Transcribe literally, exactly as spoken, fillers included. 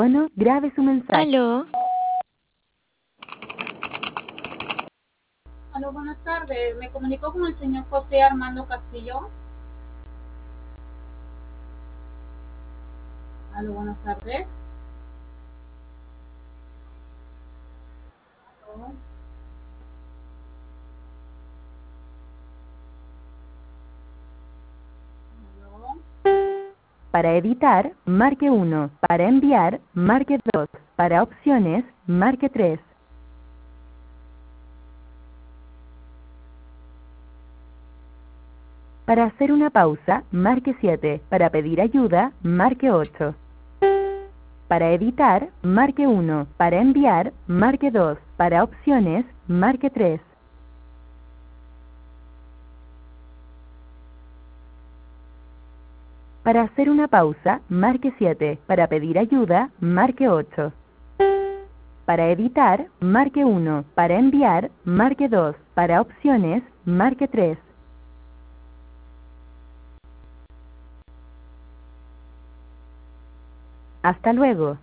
tono, grabe su mensaje. Aló. Aló, buenas tardes. Me comunico con el señor José Armando Castillo. Aló, buenas tardes. Aló. Aló. Para editar, marque uno. Para enviar, marque dos. Para opciones, marque tres. Para hacer una pausa, marque siete. Para pedir ayuda, marque ocho. Para editar, marque uno. Para enviar, marque dos. Para opciones, marque tres. Para hacer una pausa, marque siete. Para pedir ayuda, marque ocho. Para editar, marque uno. Para enviar, marque dos. Para opciones, marque tres. Hasta luego.